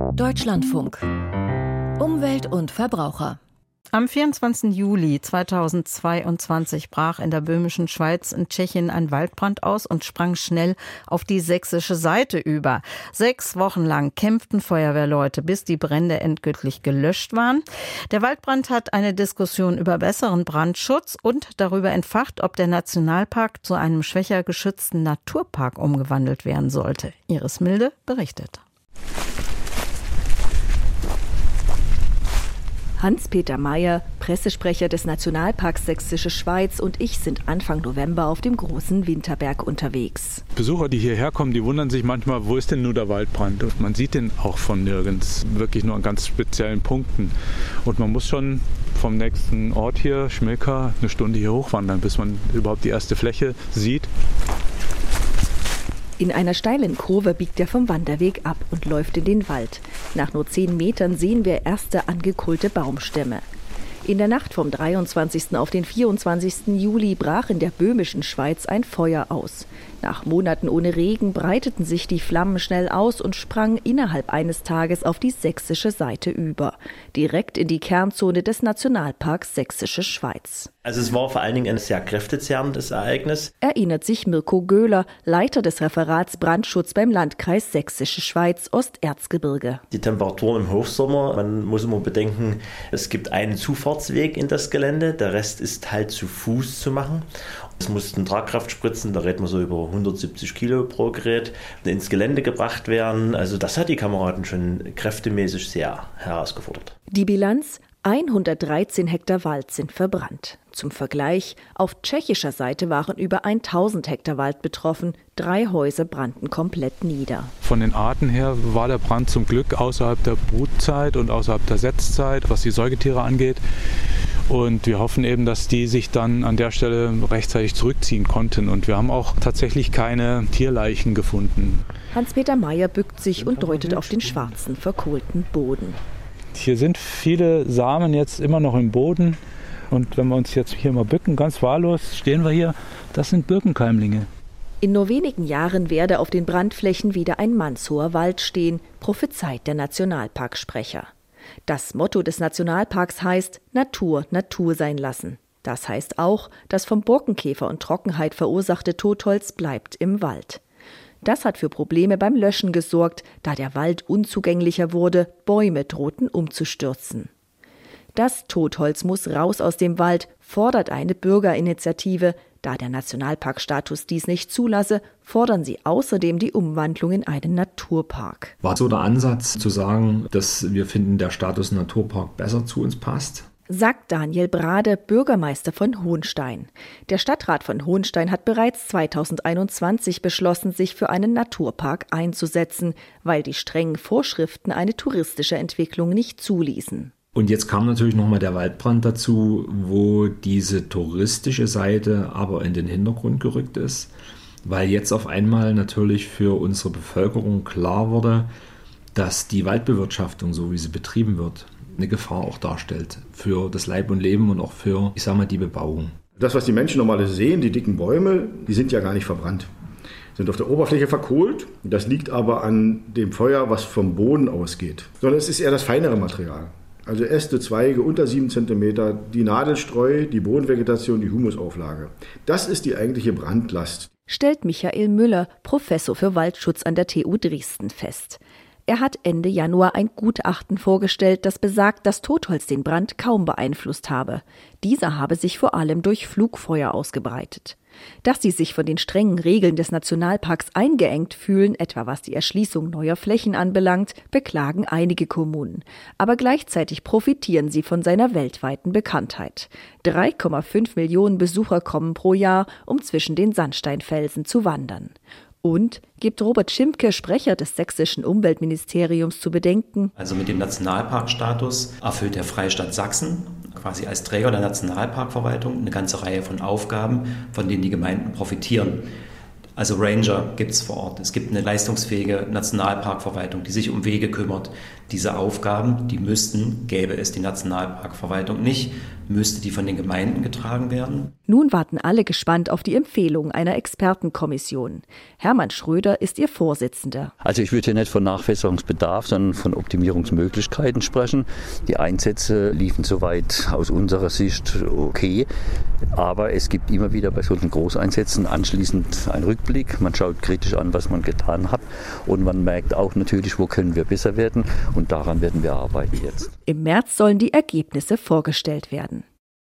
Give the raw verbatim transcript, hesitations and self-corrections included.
Deutschlandfunk. Umwelt und Verbraucher. Am vierundzwanzigsten Juli zweitausendzweiundzwanzig brach in der böhmischen Schweiz in Tschechien ein Waldbrand aus und sprang schnell auf die sächsische Seite über. Sechs Wochen lang kämpften Feuerwehrleute, bis die Brände endgültig gelöscht waren. Der Waldbrand hat eine Diskussion über besseren Brandschutz und darüber entfacht, ob der Nationalpark zu einem schwächer geschützten Naturpark umgewandelt werden sollte. Iris Milde berichtet. Hans-Peter Meyer, Pressesprecher des Nationalparks Sächsische Schweiz, und ich sind Anfang November auf dem großen Winterberg unterwegs. Besucher, die hierher kommen, die wundern sich manchmal, wo ist denn nur der Waldbrand? Und man sieht den auch von nirgends, wirklich nur an ganz speziellen Punkten. Und man muss schon vom nächsten Ort hier, Schmilka, eine Stunde hier hochwandern, bis man überhaupt die erste Fläche sieht. In einer steilen Kurve biegt er vom Wanderweg ab und läuft in den Wald. Nach nur zehn Metern sehen wir erste angekohlte Baumstämme. In der Nacht vom dreiundzwanzigsten auf den vierundzwanzigsten Juli brach in der böhmischen Schweiz ein Feuer aus. Nach Monaten ohne Regen breiteten sich die Flammen schnell aus und sprangen innerhalb eines Tages auf die sächsische Seite über. Direkt in die Kernzone des Nationalparks Sächsische Schweiz. Also es war vor allen Dingen ein sehr kräftezerrendes Ereignis. Erinnert sich Mirko Göhler, Leiter des Referats Brandschutz beim Landkreis Sächsische Schweiz Osterzgebirge. Die Temperaturen im Hochsommer, man muss immer bedenken, es gibt einen Zufahrtsweg in das Gelände, der Rest ist halt zu Fuß zu machen. Es mussten Tragkraftspritzen, da reden wir so über hundertsiebzig Kilo pro Gerät, ins Gelände gebracht werden. Also das hat die Kameraden schon kräftemäßig sehr herausgefordert. Die Bilanz: hundertdreizehn Hektar Wald sind verbrannt. Zum Vergleich, auf tschechischer Seite waren über tausend Hektar Wald betroffen, drei Häuser brannten komplett nieder. Von den Arten her war der Brand zum Glück außerhalb der Brutzeit und außerhalb der Setzzeit, was die Säugetiere angeht. Und wir hoffen eben, dass die sich dann an der Stelle rechtzeitig zurückziehen konnten. Und wir haben auch tatsächlich keine Tierleichen gefunden. Hans-Peter Meyer bückt sich und deutet auf den schwarzen, verkohlten Boden. Hier sind viele Samen jetzt immer noch im Boden. Und wenn wir uns jetzt hier mal bücken, ganz wahllos, stehen wir hier, das sind Birkenkeimlinge. In nur wenigen Jahren werde auf den Brandflächen wieder ein mannshoher Wald stehen, prophezeit der Nationalparksprecher. Das Motto des Nationalparks heißt Natur, Natur sein lassen. Das heißt auch, das vom Borkenkäfer und Trockenheit verursachte Totholz bleibt im Wald. Das hat für Probleme beim Löschen gesorgt, da der Wald unzugänglicher wurde, Bäume drohten umzustürzen. Das Totholz muss raus aus dem Wald, fordert eine Bürgerinitiative. Da der Nationalparkstatus dies nicht zulasse, fordern sie außerdem die Umwandlung in einen Naturpark. War so der Ansatz zu sagen, dass wir finden, der Status Naturpark besser zu uns passt? Sagt Daniel Brade, Bürgermeister von Hohenstein. Der Stadtrat von Hohenstein hat bereits zweitausendeinundzwanzig beschlossen, sich für einen Naturpark einzusetzen, weil die strengen Vorschriften eine touristische Entwicklung nicht zuließen. Und jetzt kam natürlich nochmal der Waldbrand dazu, wo diese touristische Seite aber in den Hintergrund gerückt ist, weil jetzt auf einmal natürlich für unsere Bevölkerung klar wurde, dass die Waldbewirtschaftung, so wie sie betrieben wird, eine Gefahr auch darstellt für das Leib und Leben und auch für, ich sag mal, die Bebauung. Das, was die Menschen normalerweise sehen, die dicken Bäume, die sind ja gar nicht verbrannt, sind auf der Oberfläche verkohlt. Das liegt aber an dem Feuer, was vom Boden ausgeht, sondern es ist eher das feinere Material. Also Äste, Zweige unter sieben Zentimeter, die Nadelstreu, die Bodenvegetation, die Humusauflage. Das ist die eigentliche Brandlast. Stellt Michael Müller, Professor für Waldschutz an der T U Dresden, fest. Er hat Ende Januar ein Gutachten vorgestellt, das besagt, dass Totholz den Brand kaum beeinflusst habe. Dieser habe sich vor allem durch Flugfeuer ausgebreitet. Dass sie sich von den strengen Regeln des Nationalparks eingeengt fühlen, etwa was die Erschließung neuer Flächen anbelangt, beklagen einige Kommunen. Aber gleichzeitig profitieren sie von seiner weltweiten Bekanntheit. drei Komma fünf Millionen Besucher kommen pro Jahr, um zwischen den Sandsteinfelsen zu wandern. Und gibt Robert Schimke, Sprecher des sächsischen Umweltministeriums, zu bedenken: Also mit dem Nationalparkstatus erfüllt der Freistaat Sachsen quasi als Träger der Nationalparkverwaltung eine ganze Reihe von Aufgaben, von denen die Gemeinden profitieren. Also Ranger gibt es vor Ort. Es gibt eine leistungsfähige Nationalparkverwaltung, die sich um Wege kümmert. Diese Aufgaben, die müssten, gäbe es die Nationalparkverwaltung nicht, müsste die von den Gemeinden getragen werden. Nun warten alle gespannt auf die Empfehlung einer Expertenkommission. Hermann Schröder ist ihr Vorsitzender. Also ich würde hier nicht von Nachbesserungsbedarf, sondern von Optimierungsmöglichkeiten sprechen. Die Einsätze liefen soweit aus unserer Sicht okay, aber es gibt immer wieder bei solchen Großeinsätzen anschließend einen Rückblick. Man schaut kritisch an, was man getan hat, und man merkt auch natürlich, wo können wir besser werden, und daran werden wir arbeiten jetzt. Im März sollen die Ergebnisse vorgestellt werden.